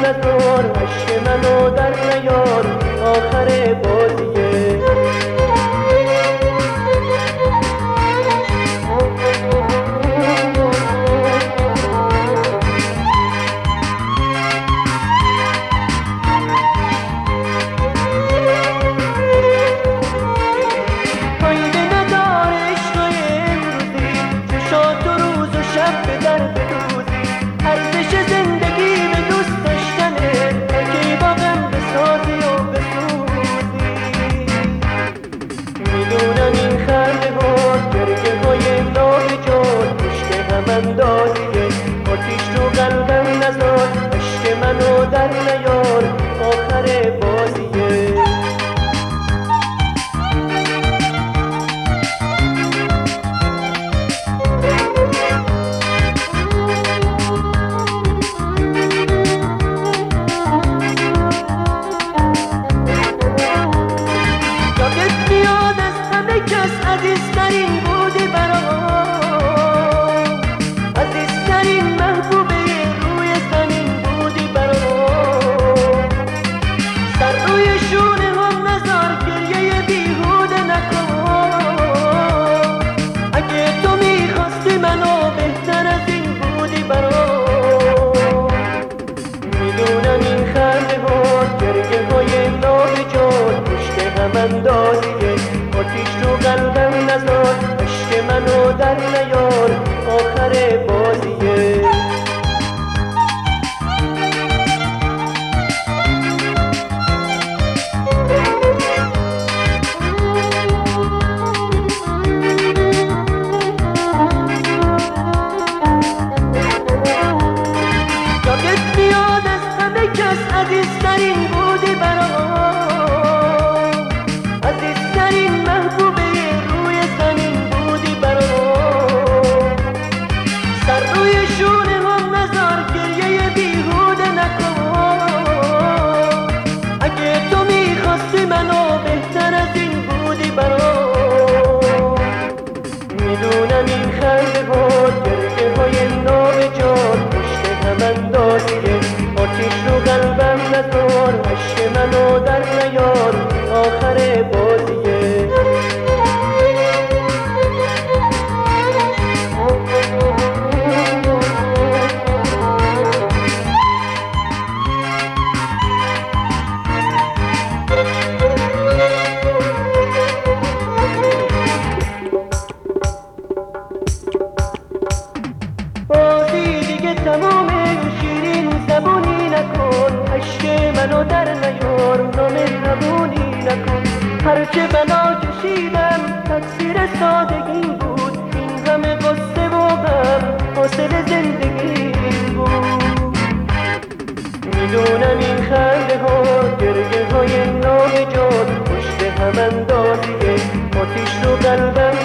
نزار، عشق منو در نیار آخر بازیه. آتیش رو قلبم نزار، عشق منو در نیار آخر بازیه. یادت میاد از همه کس عزیزترین بودی برام، اندازیه. آتیش رو قلبم نزار، عشق منو در نیار آخر بازیه. یادت میاد از همه کس عزیزترین بودی برام، میدونم این خنده ها گریه های نابجا پشت هم اندازیه. آتیش رو قلبم نزار، عشق منو در نیار آخر بازیه. تمام شیرین زبونی نکن، عشق منو در نیار نامهربونی نکن. هرچه بلا کشیدم تقصیر سادگی بود، این همه قصه و غم حاصل زندگی بود. میدونم این خنده ها گریه های نابجا پشت هم اندازیه. آتیش رو قلبم